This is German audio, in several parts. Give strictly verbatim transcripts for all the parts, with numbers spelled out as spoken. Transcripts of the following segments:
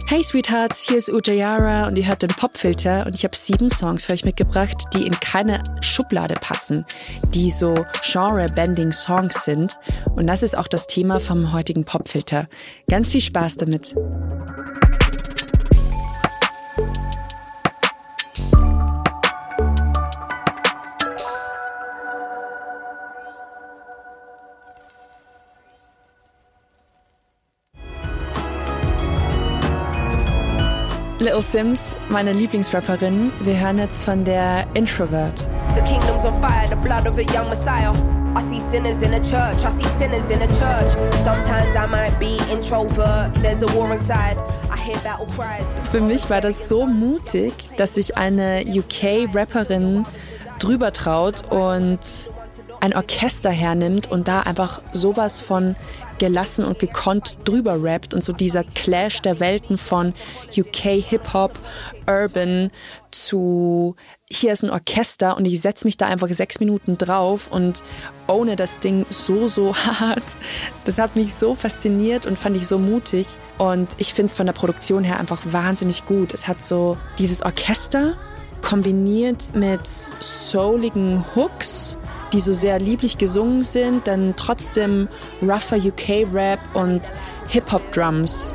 Hey Sweethearts, hier ist Ujayara und ihr hört den Popfilter und ich habe sieben Songs für euch mitgebracht, die in keine Schublade passen, die so Genre-Bending Songs sind. Und das ist auch das Thema vom heutigen Popfilter. Ganz viel Spaß damit. Little Simz, meine Lieblingsrapperin. Wir hören jetzt von der Introvert. The kingdom's on fire, the blood of a young Messiah. I see sinners in a church, I see sinners in a church. Sometimes I might be introvert, there's a war inside. I hear battle cries. Für mich war das so mutig, dass sich eine U K-Rapperin drüber traut und ein Orchester hernimmt und da einfach sowas von gelassen und gekonnt drüber rappt und so dieser Clash der Welten von U K Hip-Hop, Urban zu hier ist ein Orchester und ich setze mich da einfach sechs Minuten drauf und ohne das Ding so, so hart. Das hat mich so fasziniert und fand ich so mutig und ich finde es von der Produktion her einfach wahnsinnig gut. Es hat so dieses Orchester kombiniert mit souligen Hooks, die so sehr lieblich gesungen sind, dann trotzdem rougher U K-Rap und Hip-Hop-Drums.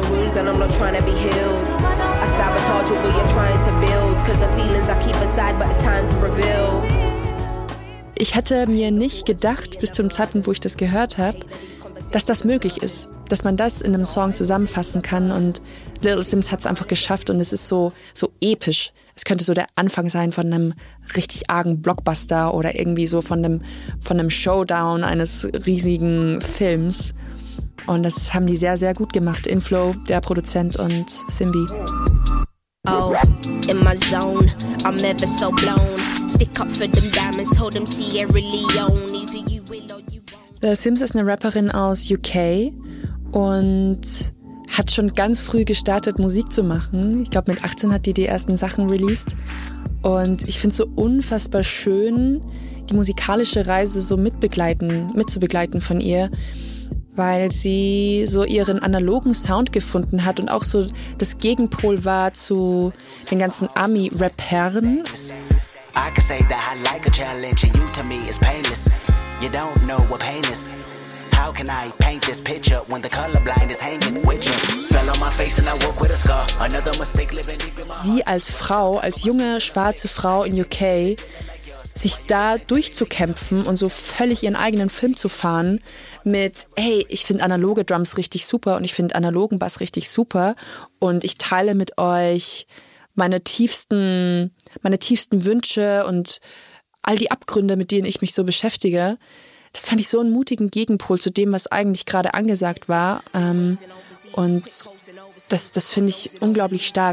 Ich hätte mir nicht gedacht, bis zum Zeitpunkt, wo ich das gehört habe, dass das möglich ist, dass man das in einem Song zusammenfassen kann und Little Simz hat es einfach geschafft und es ist so, so episch. Es könnte so der Anfang sein von einem richtig argen Blockbuster oder irgendwie so von einem, von einem Showdown eines riesigen Films. Und das haben die sehr, sehr gut gemacht. Inflo, der Produzent und Simbi. Oh, in my zone, I'm ever so blown. Stick up for them diamonds, told them Sierra Leone. Either you will or you won't. Little Simz ist eine Rapperin aus U K und hat schon ganz früh gestartet, Musik zu machen. Ich glaube, mit achtzehn hat die die ersten Sachen released. Und ich finde es so unfassbar schön, die musikalische Reise so mitbegleiten, mitzubegleiten von ihr, weil sie so ihren analogen Sound gefunden hat und auch so das Gegenpol war zu den ganzen Ami-Rappern. I can say that I like a challenge and you to me is painless. You don't know what pain is. How can I paint this picture when the colorblind is hanging with you? Fell on my face and I woke with a scar. Another mistake living deep in my heart. Sie als Frau, als junge schwarze Frau in U K, sich da durchzukämpfen und so völlig ihren eigenen Film zu fahren mit, hey, ich finde analoge Drums richtig super und ich finde analogen Bass richtig super und ich teile mit euch meine tiefsten, meine tiefsten Wünsche und all die Abgründe, mit denen ich mich so beschäftige. Das fand ich so einen mutigen Gegenpol zu dem, was eigentlich gerade angesagt war. Ähm, und das, das finde ich unglaublich stark.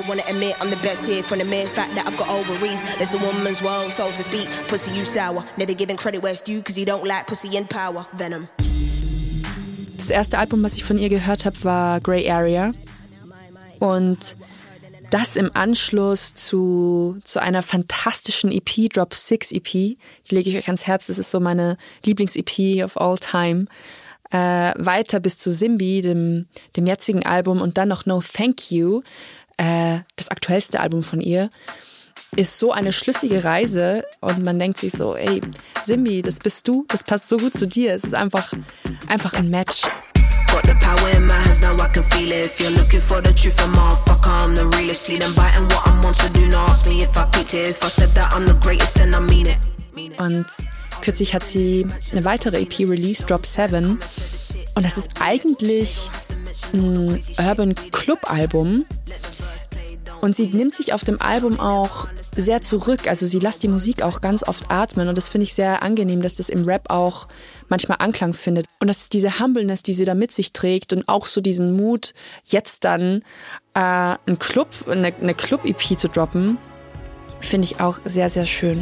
Das erste Album, was ich von ihr gehört habe, war Grey Area. Und das im Anschluss zu, zu einer fantastischen E P, Drop six E P, die lege ich euch ans Herz, das ist so meine Lieblings-E P of all time, äh, weiter bis zu Simbi, dem, dem jetzigen Album und dann noch No Thank You, äh, das aktuellste Album von ihr, ist so eine schlüssige Reise und man denkt sich so, ey, Simbi, das bist du, das passt so gut zu dir, es ist einfach, einfach ein Match. Got the power in my hands, now I can feel it. If you're looking for the truth, I'm motherfucker, I'm the realest. See them biting what I'm on, so do not ask me if I picked it. If I said that I'm the greatest, then I mean it. Und kürzlich hat sie eine weitere E P released, Drop seven. Und das ist eigentlich ein Urban Club Album. Und sie nimmt sich auf dem Album auch sehr zurück. Also sie lässt die Musik auch ganz oft atmen. Und das finde ich sehr angenehm, dass das im Rap auch manchmal Anklang findet. Und das ist diese Humbleness, die sie da mit sich trägt und auch so diesen Mut, jetzt dann äh, einen Club, eine, eine Club-E P zu droppen, finde ich auch sehr, sehr schön.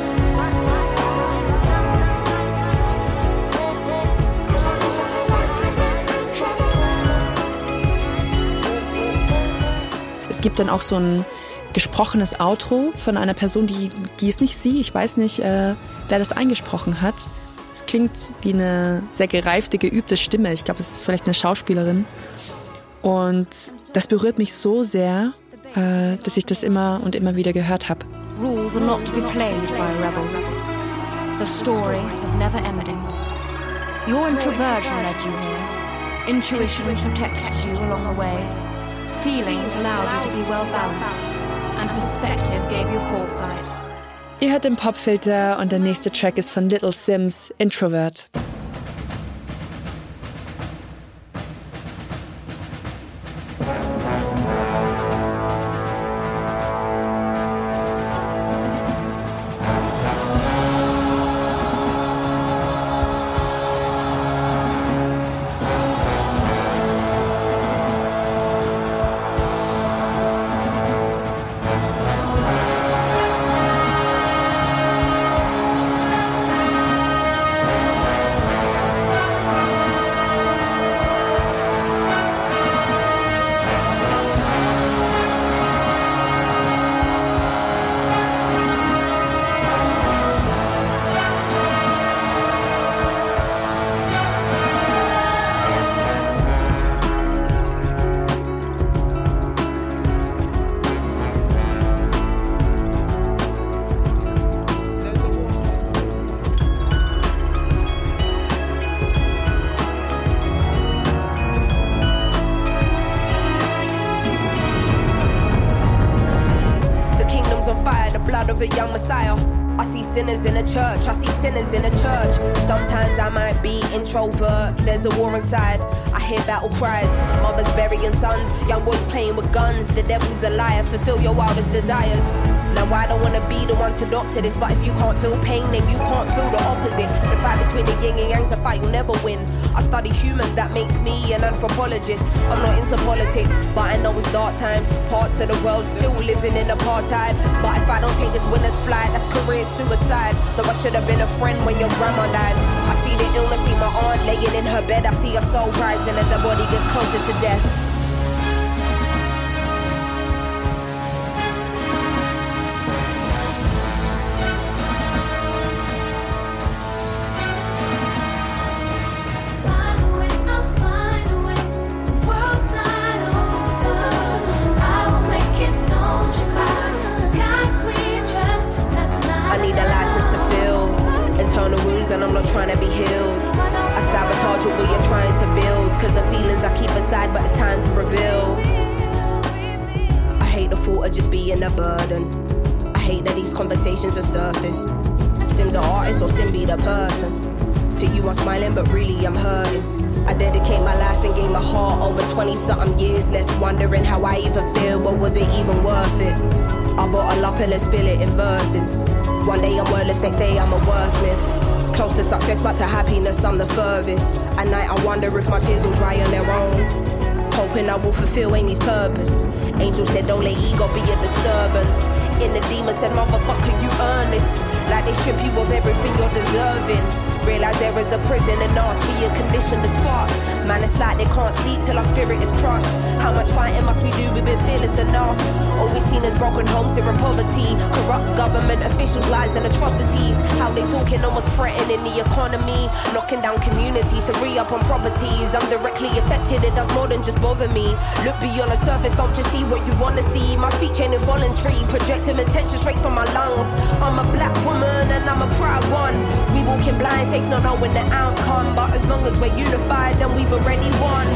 Es gibt dann auch so ein gesprochenes Outro von einer Person, die, die ist nicht sie, ich weiß nicht, äh, wer das eingesprochen hat. Es klingt wie eine sehr gereifte, geübte Stimme. Ich glaube, es ist vielleicht eine Schauspielerin. Und das berührt mich so sehr, äh, dass ich das immer und immer wieder gehört habe. Rules are not to be played by rebels. The story of never ending. Your introversion led you here. Intuition protected you along the way. Feelings allowed you to be well balanced. And perspective gave you foresight. Ihr hört den Popfilter und der nächste Track ist von Little Simz, Introvert. Of a young Messiah. I see sinners in a church, I see sinners in a church. Sometimes I might be introvert, there's a war inside. I hear battle cries, mothers burying sons, young boys playing with guns. The devil's a liar, fulfill your wildest desires. Now I don't wanna be the one to doctor this, but if you can't feel pain, then you can't feel the opposite. The fight between the yin and yang's a fight you'll never win. I study humans, that makes me an anthropologist. I'm not into politics, but I know it's dark times. Parts of the world still living in apartheid. But if I don't take this winner's flight, that's career suicide. Though I should have been a friend when your grandma died. I see the illness, see my aunt laying in her bed. I see her soul rising as her body gets closer to death. And I'm not trying to be healed. I sabotage what you're trying to build, cause the feelings I keep aside, but it's time to reveal. I hate the thought of just being a burden. I hate that these conversations are surfaced. Sim's an artist or Sim be the person. To you I'm smiling but really I'm hurting. I dedicate my life and gave my heart over twenty something years, left wondering how I even feel, but was it even worth it? I bottle up and let's spill it in verses. One day I'm wordless, next day I'm a wordsmith. Close to success, but to happiness I'm the furthest. At night I wonder if my tears will dry on their own. Hoping I will fulfill Amy's purpose. Angel said don't let ego be a disturbance. In the demon said motherfucker you earn this. Like they strip you of everything you're deserving. Realize there is a prison and ask me a condition that's fucked. Man, it's like they can't sleep till our spirit is crushed. How much fighting must we do? We've been fearless enough. Always seen as broken homes here in poverty. Corrupt government officials, lies and atrocities. How they talking almost threatening the economy. Knocking down communities to re-up on properties. I'm directly affected, it does more than just bother me. Look beyond the surface, don't just see what you wanna see. My speech ain't involuntary, projecting attention straight from my lungs. I'm a black woman and I'm a proud one. We walking blind, faith not knowing the outcome. But as long as we're unified, then we've already won.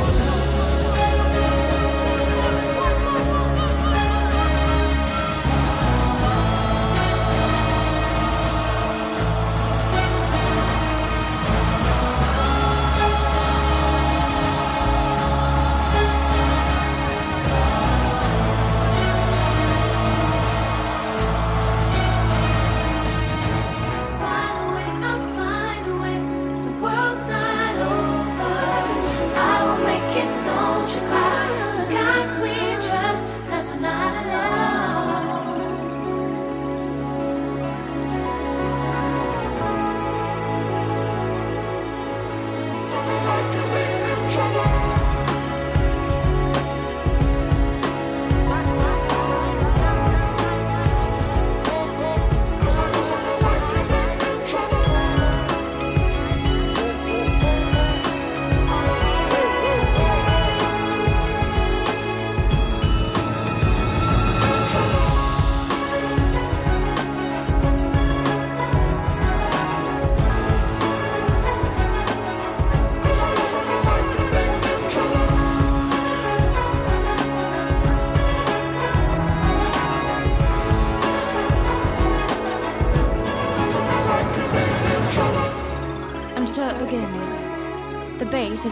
I will make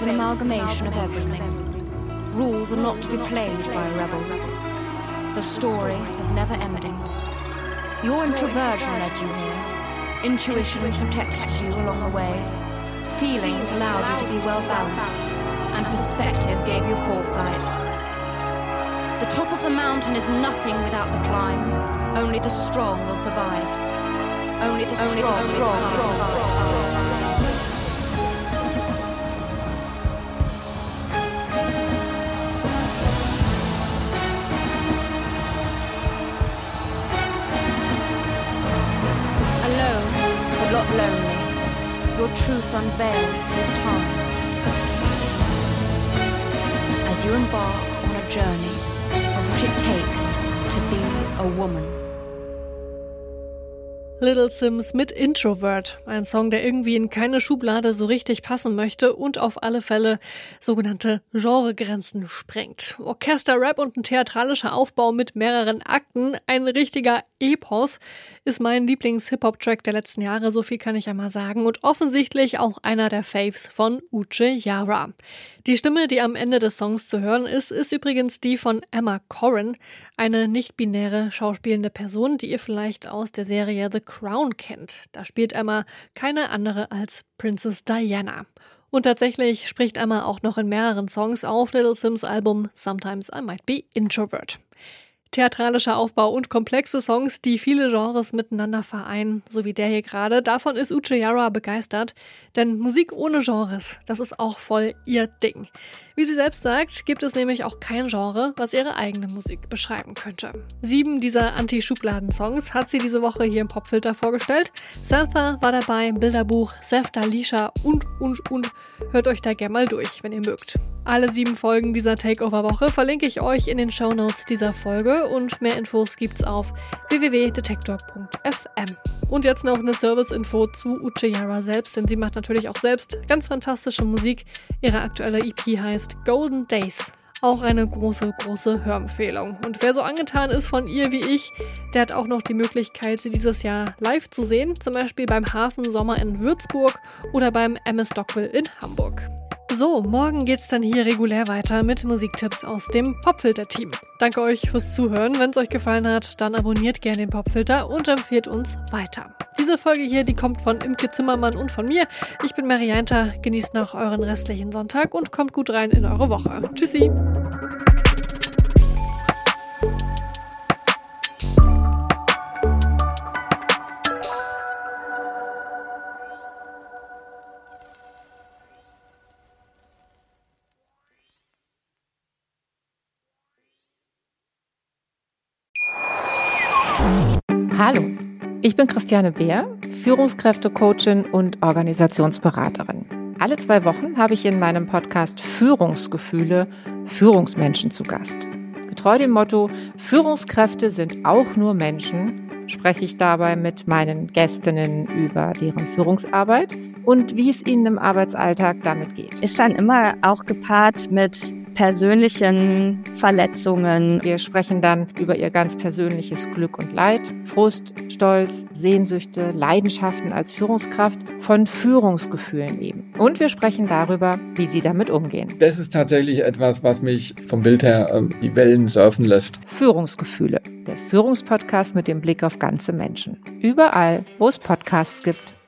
an amalgamation of everything. Rules are not to be played by rebels. The story of never ending. Your introversion led you here. Intuition protected you along the way. Feelings allowed you to be well balanced. And perspective gave you foresight. The top of the mountain is nothing without the climb. Only the strong will survive. Only the Only strong, the strong will survive. Not lonely, your truth unveiled with time. As you embark on a journey of what it takes to be a woman. Little Simz mit Introvert, ein Song, der irgendwie in keine Schublade so richtig passen möchte und auf alle Fälle sogenannte Genregrenzen sprengt. Orchester-Rap und ein theatralischer Aufbau mit mehreren Akten, ein richtiger Epos, ist mein Lieblings-Hip-Hop-Track der letzten Jahre, so viel kann ich ja mal sagen, und offensichtlich auch einer der Faves von Uche Yara. Die Stimme, die am Ende des Songs zu hören ist, ist übrigens die von Emma Corrin, eine nicht-binäre schauspielende Person, die ihr vielleicht aus der Serie The Crown kennt. Da spielt Emma keine andere als Princess Diana. Und tatsächlich spricht Emma auch noch in mehreren Songs auf Little Simz Album Sometimes I Might Be Introvert. Theatralischer Aufbau und komplexe Songs, die viele Genres miteinander vereinen, so wie der hier gerade. Davon ist Uche Yara begeistert, denn Musik ohne Genres, das ist auch voll ihr Ding. Wie sie selbst sagt, gibt es nämlich auch kein Genre, was ihre eigene Musik beschreiben könnte. Sieben dieser Anti-Schubladen-Songs hat sie diese Woche hier im Popfilter vorgestellt. Salsa war dabei, Bilderbuch, Sefta Lisha und, und, und. Hört euch da gerne mal durch, wenn ihr mögt. Alle sieben Folgen dieser Takeover-Woche verlinke ich euch in den Shownotes dieser Folge und mehr Infos gibt's auf w w w punkt detektor punkt f m. Und jetzt noch eine Service-Info zu Uche Yara selbst, denn sie macht natürlich auch selbst ganz fantastische Musik. Ihre aktuelle E P heißt Golden Days. Auch eine große, große Hörempfehlung. Und wer so angetan ist von ihr wie ich, der hat auch noch die Möglichkeit, sie dieses Jahr live zu sehen. Zum Beispiel beim Hafen Sommer in Würzburg oder beim M S Dockville in Hamburg. So, morgen geht's dann hier regulär weiter mit Musiktipps aus dem Popfilter-Team. Danke euch fürs Zuhören. Wenn es euch gefallen hat, dann abonniert gerne den Popfilter und empfehlt uns weiter. Diese Folge hier, die kommt von Imke Zimmermann und von mir. Ich bin Marianta. Genießt noch euren restlichen Sonntag und kommt gut rein in eure Woche. Tschüssi! Hallo, ich bin Christiane Beer, Führungskräftecoachin und Organisationsberaterin. Alle zwei Wochen habe ich in meinem Podcast Führungsgefühle Führungsmenschen zu Gast. Getreu dem Motto, Führungskräfte sind auch nur Menschen, spreche ich dabei mit meinen Gästinnen über deren Führungsarbeit und wie es ihnen im Arbeitsalltag damit geht. Ist dann immer auch gepaart mit persönlichen Verletzungen. Wir sprechen dann über ihr ganz persönliches Glück und Leid, Frust, Stolz, Sehnsüchte, Leidenschaften als Führungskraft, von Führungsgefühlen eben. Und wir sprechen darüber, wie sie damit umgehen. Das ist tatsächlich etwas, was mich vom Bild her äh, die Wellen surfen lässt. Führungsgefühle, der Führungspodcast mit dem Blick auf ganze Menschen. Überall, wo es Podcasts gibt.